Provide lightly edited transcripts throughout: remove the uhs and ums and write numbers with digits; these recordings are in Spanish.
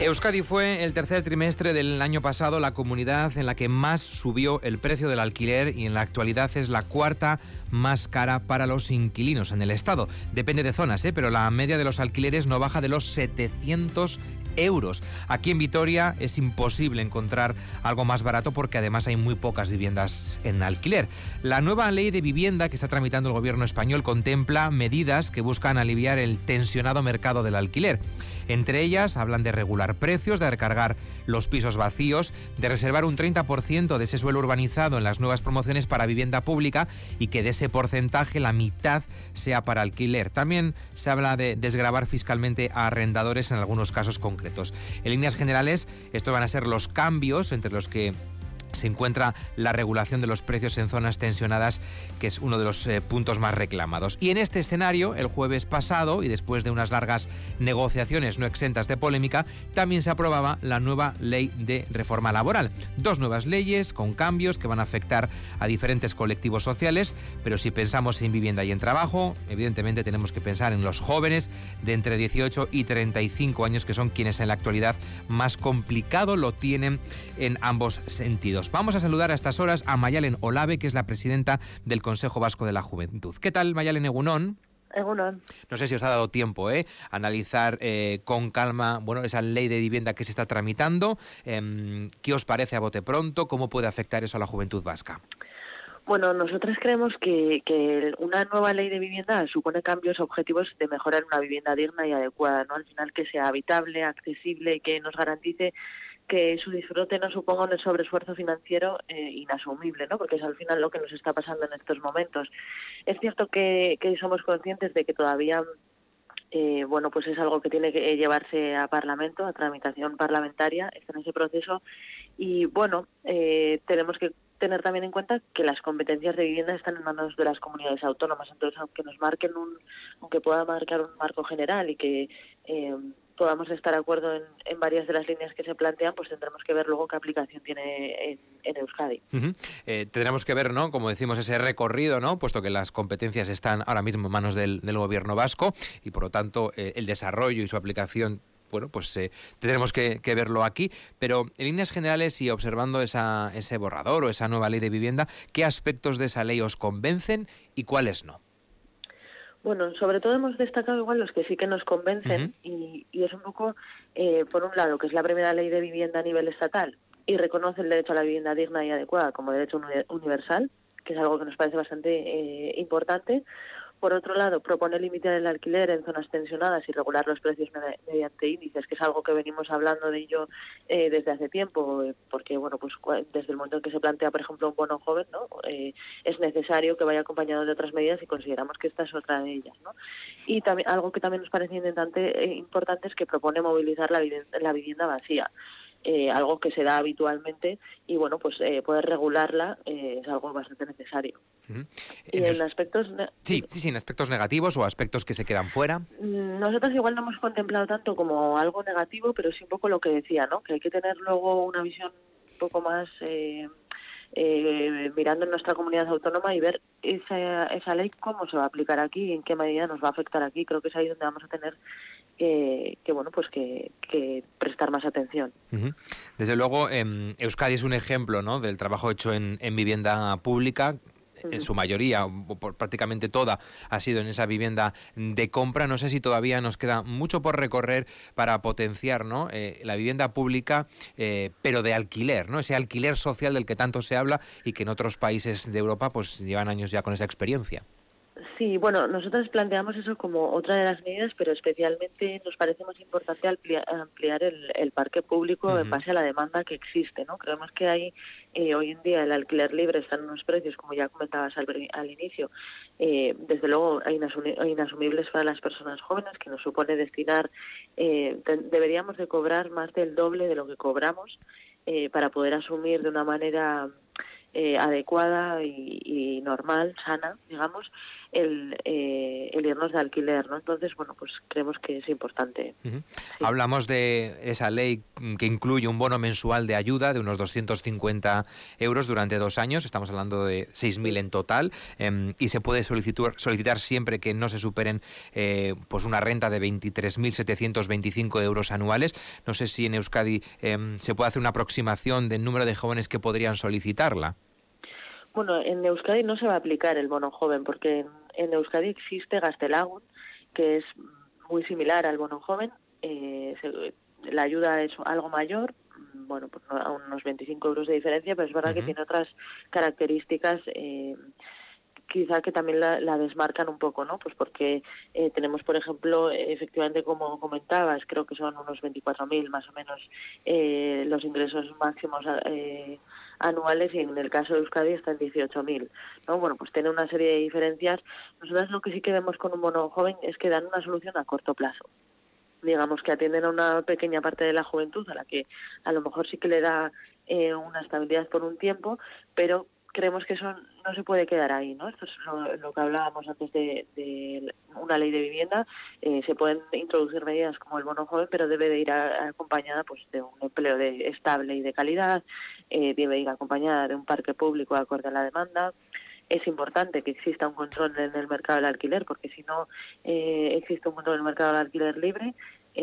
Euskadi fue el tercer trimestre del año pasado la comunidad en la que más subió el precio del alquiler y en la actualidad es la cuarta más cara para los inquilinos en el Estado. Depende de zonas, pero la media de los alquileres no baja de los 700 euros. Aquí en Vitoria es imposible encontrar algo más barato porque además hay muy pocas viviendas en alquiler. La nueva ley de vivienda que está tramitando el gobierno español contempla medidas que buscan aliviar el tensionado mercado del alquiler. Entre ellas hablan de regular precios, de recargar los pisos vacíos, de reservar un 30% de ese suelo urbanizado en las nuevas promociones para vivienda pública y que de ese porcentaje la mitad sea para alquiler. También se habla de desgravar fiscalmente a arrendadores en algunos casos concretos. En líneas generales, estos van a ser los cambios entre los que se encuentra la regulación de los precios en zonas tensionadas, que es uno de los puntos más reclamados. Y en este escenario, el jueves pasado, y después de unas largas negociaciones no exentas de polémica, también se aprobaba la nueva ley de reforma laboral. Dos nuevas leyes con cambios que van a afectar a diferentes colectivos sociales, pero si pensamos en vivienda y en trabajo, evidentemente tenemos que pensar en los jóvenes de entre 18 y 35 años, que son quienes en la actualidad más complicado lo tienen en ambos sentidos. Vamos a saludar a estas horas a Maialen Olave, que es la presidenta del Consejo Vasco de la Juventud. ¿Qué tal, Maialen? Egunon. Egunon. No sé si os ha dado tiempo a analizar con calma esa ley de vivienda que se está tramitando. ¿Qué os parece a bote pronto? ¿Cómo puede afectar eso a la juventud vasca? Bueno, nosotros creemos que una nueva ley de vivienda supone cambios objetivos de mejorar una vivienda digna y adecuada, ¿no? Al final que sea habitable, accesible y que nos garantice que su disfrute no suponga un sobreesfuerzo financiero inasumible, ¿no? Porque es al final lo que nos está pasando en estos momentos. Es cierto que somos conscientes de que todavía pues es algo que tiene que llevarse a Parlamento, a tramitación parlamentaria, está en ese proceso y tenemos que tener también en cuenta que las competencias de vivienda están en manos de las comunidades autónomas, entonces aunque pueda marcar un marco general y que podamos estar de acuerdo en varias de las líneas que se plantean, pues tendremos que ver luego qué aplicación tiene en Euskadi. Uh-huh. Tendremos que ver, ¿no?, como decimos, ese recorrido, ¿no?, puesto que las competencias están ahora mismo en manos del gobierno vasco y por lo tanto el desarrollo y su aplicación tendremos que verlo aquí, pero en líneas generales y observando ese borrador o esa nueva ley de vivienda, ¿qué aspectos de esa ley os convencen y cuáles no? Bueno, sobre todo hemos destacado igual los que sí que nos convencen y es un poco, por un lado, que es la primera ley de vivienda a nivel estatal y reconoce el derecho a la vivienda digna y adecuada como derecho universal, que es algo que nos parece bastante importante. Por otro lado, propone limitar el alquiler en zonas tensionadas y regular los precios mediante índices, que es algo que venimos hablando de ello desde hace tiempo, porque desde el momento en que se plantea, por ejemplo, un bono joven, ¿no? Es necesario que vaya acompañado de otras medidas y consideramos que esta es otra de ellas, ¿no? Y también algo que también nos parece importante es que propone movilizar la vivienda vacía. Algo que se da habitualmente y poder regularla es algo bastante necesario. Uh-huh. Y en aspectos en aspectos negativos o aspectos que se quedan fuera. Nosotros igual no hemos contemplado tanto como algo negativo, pero sí un poco lo que decía, ¿no? Que hay que tener luego una visión un poco más mirando en nuestra comunidad autónoma y ver esa ley cómo se va a aplicar aquí y en qué medida nos va a afectar aquí. Creo que es ahí donde vamos a tener que prestar más atención. Uh-huh. Desde luego, Euskadi es un ejemplo, ¿no?, del trabajo hecho en vivienda pública. En su mayoría, o prácticamente toda, ha sido en esa vivienda de compra. No sé si todavía nos queda mucho por recorrer para potenciar, ¿no?, la vivienda pública, pero de alquiler, ¿no?, ese alquiler social del que tanto se habla y que en otros países de Europa pues llevan años ya con esa experiencia. Sí, bueno, nosotros planteamos eso como otra de las medidas, pero especialmente nos parece más importante ampliar el parque público en base a la demanda que existe, ¿no? Creemos que hay hoy en día el alquiler libre está en unos precios, como ya comentabas al inicio, desde luego inasumibles para las personas jóvenes, que nos supone destinar, deberíamos de cobrar más del doble de lo que cobramos para poder asumir de una manera adecuada y normal, sana, digamos, el irnos de alquiler, ¿no? Entonces, bueno, pues creemos que es importante. Uh-huh. Sí. Hablamos de esa ley que incluye un bono mensual de ayuda de unos 250 euros durante 2 años, estamos hablando de 6.000 en total, y se puede solicitar siempre que no se superen pues una renta de 23.725 euros anuales. No sé si en Euskadi se puede hacer una aproximación del número de jóvenes que podrían solicitarla. Bueno, en Euskadi no se va a aplicar el bono joven, porque en Euskadi existe Gaztelagun, que es muy similar al bono joven. La ayuda es algo mayor, bueno, pues a unos 25 euros de diferencia, pero es verdad que tiene otras características quizá que también la desmarcan un poco, ¿no? Pues porque tenemos, por ejemplo, efectivamente, como comentabas, creo que son unos 24.000 más o menos los ingresos máximos anuales, y en el caso de Euskadi está en 18.000, ¿no? Bueno, pues tiene una serie de diferencias. Nosotros lo que sí que vemos con un bono joven es que dan una solución a corto plazo. Digamos que atienden a una pequeña parte de la juventud a la que a lo mejor sí que le da una estabilidad por un tiempo, pero creemos que eso no se puede quedar ahí, ¿no? Esto es lo que hablábamos antes de una ley de vivienda. Se pueden introducir medidas como el bono joven, pero debe de ir acompañada pues de un empleo estable y de calidad, debe ir acompañada de un parque público acorde a la demanda. Es importante que exista un control en el mercado del alquiler, porque si no existe un control en el mercado del alquiler libre,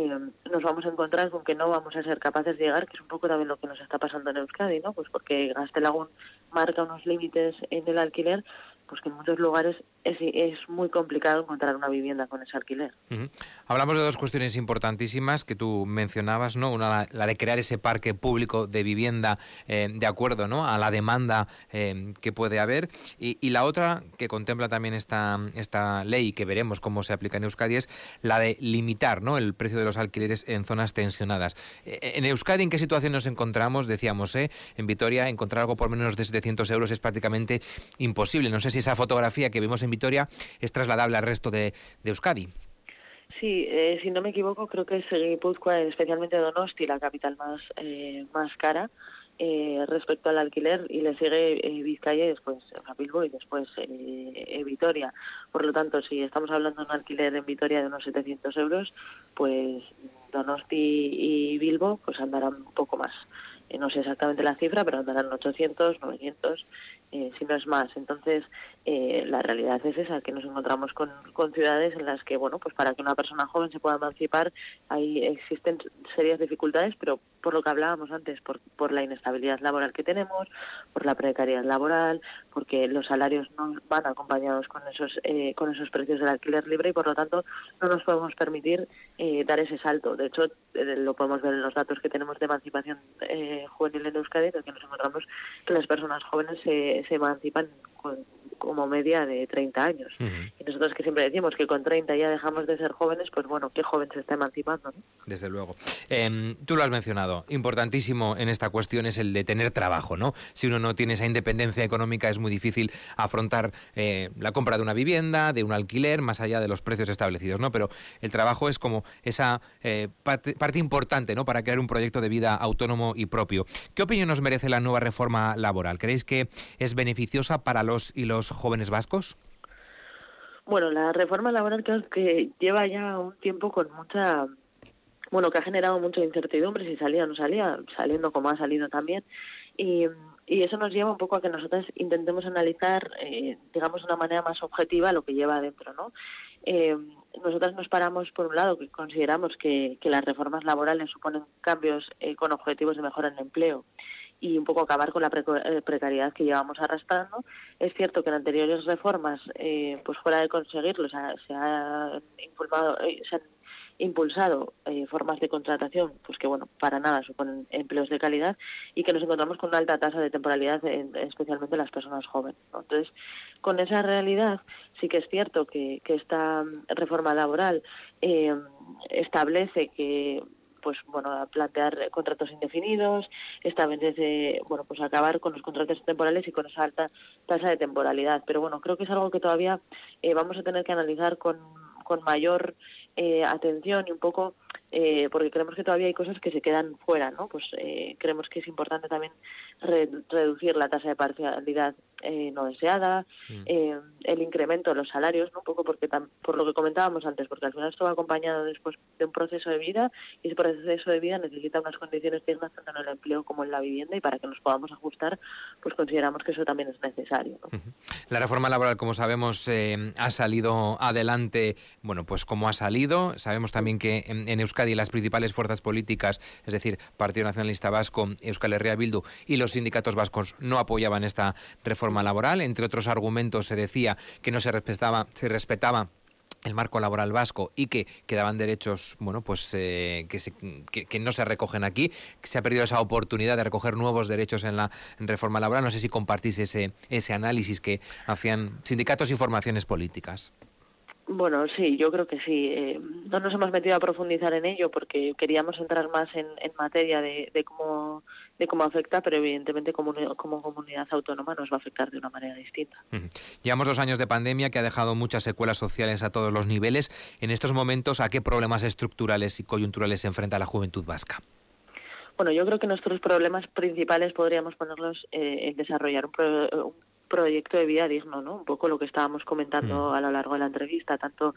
nos vamos a encontrar con que no vamos a ser capaces de llegar, que es un poco también lo que nos está pasando en Euskadi, ¿no? Pues porque Gaztelagun marca unos límites en el alquiler, pues que en muchos lugares es muy complicado encontrar una vivienda con ese alquiler. Uh-huh. Hablamos de dos cuestiones importantísimas que tú mencionabas, ¿no? Una, la de crear ese parque público de vivienda de acuerdo, ¿no?, a la demanda que puede haber, y la otra que contempla también esta ley, que veremos cómo se aplica en Euskadi, es la de limitar, ¿no?, el precio de los alquileres en zonas tensionadas. En Euskadi, ¿en qué situación nos encontramos? Decíamos, en Vitoria, encontrar algo por menos de 700 euros es prácticamente imposible. No sé si esa fotografía que vimos en Vitoria es trasladable al resto de Euskadi. Sí, si no me equivoco, creo que es Guipúzcoa, especialmente Donosti, la capital más cara respecto al alquiler, y le sigue Vizcaya, y después Bilbo, y después Vitoria. Por lo tanto, si estamos hablando de un alquiler en Vitoria de unos 700 euros, pues Donosti y Bilbo pues andarán un poco más. No sé exactamente la cifra, pero andarán 800, 900, si no es más. Entonces, la realidad es esa, que nos encontramos con ciudades en las que, bueno, pues para que una persona joven se pueda emancipar, ahí existen serias dificultades, pero por lo que hablábamos antes, por la inestabilidad laboral que tenemos, por la precariedad laboral, porque los salarios no van acompañados con esos precios del alquiler libre, y por lo tanto no nos podemos permitir dar ese salto. De hecho, lo podemos ver en los datos que tenemos de emancipación juvenil en Euskadi, en el que nos encontramos que las personas jóvenes se emancipan como media de 30 años. Uh-huh. Y nosotros, que siempre decimos que con 30 ya dejamos de ser jóvenes, pues bueno, ¿qué joven se está emancipando, ¿no? Desde luego. Tú lo has mencionado, importantísimo en esta cuestión es el de tener trabajo, ¿no? Si uno no tiene esa independencia económica, es muy difícil afrontar la compra de una vivienda, de un alquiler, más allá de los precios establecidos, ¿no? Pero el trabajo es como esa parte importante, ¿no?, para crear un proyecto de vida autónomo y propio. ¿Qué opinión nos merece la nueva reforma laboral? ¿Creéis que es beneficiosa para los y los jóvenes vascos? Bueno, la reforma laboral creo que lleva ya un tiempo con mucha... Bueno, que ha generado mucha incertidumbre si salía o no salía, saliendo como ha salido también. Y eso nos lleva un poco a que nosotros intentemos analizar, digamos, de una manera más objetiva lo que lleva adentro, ¿no? Nosotras nos paramos, por un lado, que consideramos que las reformas laborales suponen cambios con objetivos de mejora en el empleo y un poco acabar con la precariedad que llevamos arrastrando. Es cierto que en anteriores reformas, pues fuera de conseguirlo, se han impulsado formas de contratación, pues que bueno, para nada suponen empleos de calidad, y que nos encontramos con una alta tasa de temporalidad, especialmente las personas jóvenes, ¿no? Entonces, con esa realidad, sí que es cierto que esta reforma laboral establece que, pues bueno, a plantear contratos indefinidos, establece, bueno, pues acabar con los contratos temporales y con esa alta tasa de temporalidad. Pero bueno, creo que es algo que todavía vamos a tener que analizar con mayor atención, y un poco porque creemos que todavía hay cosas que se quedan fuera, ¿no? Pues creemos que es importante también reducir la tasa de parcialidad no deseada, el incremento de los salarios, ¿no? Un poco porque por lo que comentábamos antes, porque al final esto va acompañado después de un proceso de vida, y ese proceso de vida necesita unas condiciones dignas tanto en el empleo como en la vivienda, y para que nos podamos ajustar, pues consideramos que eso también es necesario, ¿no? La reforma laboral, como sabemos, ha salido adelante, bueno, pues como ha salido. Sabemos también que en Euskadi las principales fuerzas políticas, es decir, Partido Nacionalista Vasco, Euskal Herria Bildu y los sindicatos vascos no apoyaban esta reforma laboral. Entre otros argumentos se decía que no se respetaba el marco laboral vasco y que quedaban derechos, bueno, pues que no se recogen aquí, que se ha perdido esa oportunidad de recoger nuevos derechos en la reforma laboral. No sé si compartís ese análisis que hacían sindicatos y formaciones políticas. Bueno, sí, yo creo que sí. No nos hemos metido a profundizar en ello porque queríamos entrar más en materia de cómo afecta, pero evidentemente como comunidad autónoma nos va a afectar de una manera distinta. Llevamos 2 años de pandemia que ha dejado muchas secuelas sociales a todos los niveles. En estos momentos, ¿a qué problemas estructurales y coyunturales se enfrenta la juventud vasca? Bueno, yo creo que nuestros problemas principales podríamos ponerlos en desarrollar un proyecto de vida digno, ¿no? Un poco lo que estábamos comentando a lo largo de la entrevista, tanto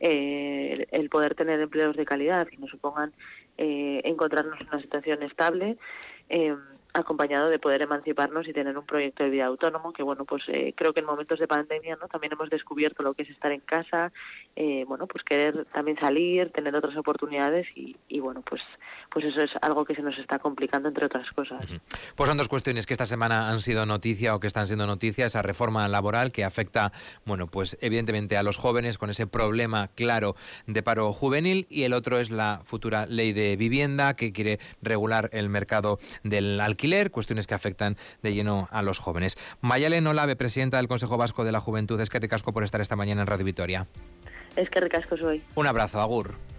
el poder tener empleos de calidad que nos supongan encontrarnos en una situación estable, acompañado de poder emanciparnos y tener un proyecto de vida autónomo, que bueno, pues creo que en momentos de pandemia, ¿no?, también hemos descubierto lo que es estar en casa, bueno, pues querer también salir, tener otras oportunidades y bueno, pues eso es algo que se nos está complicando, entre otras cosas. Pues son 2 cuestiones que esta semana han sido noticia o que están siendo noticia: esa reforma laboral que afecta, bueno, pues evidentemente a los jóvenes con ese problema claro de paro juvenil, y el otro es la futura ley de vivienda que quiere regular el mercado del alquiler, cuestiones que afectan de lleno a los jóvenes. Mayalen Olabe, presidenta del Consejo Vasco de la Juventud, eskerrik asko por estar esta mañana en Radio Vitoria. Eskerrik asko zuei. Un abrazo, agur.